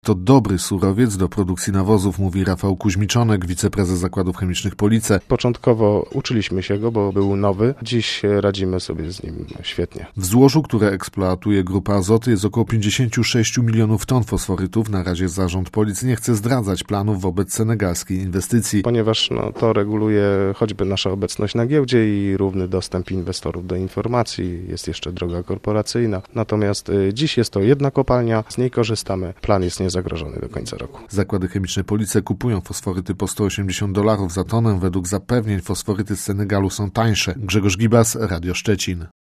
To dobry surowiec do produkcji nawozów, mówi Rafał Kuźmiczonek, wiceprezes Zakładów Chemicznych Police. Początkowo uczyliśmy się go, bo był nowy. Dziś radzimy sobie z nim świetnie. W złożu, które eksploatuje Grupa Azoty, jest około 56 milionów ton fosforytów. Na razie zarząd Policji nie chce zdradzać planów wobec senegalskiej inwestycji. Ponieważ to reguluje choćby nasza obecność na giełdzie i równy dostęp inwestorów do informacji. Jest jeszcze droga korporacyjna. Natomiast dziś jest to jedna kopalnia, z niej korzystamy. Plan jest niezagrożony do końca roku. Zakłady Chemiczne Police kupują fosforyty po $180 za tonę. Według zapewnień fosforyty z Senegalu są tańsze. Grzegorz Gibas, Radio Szczecin.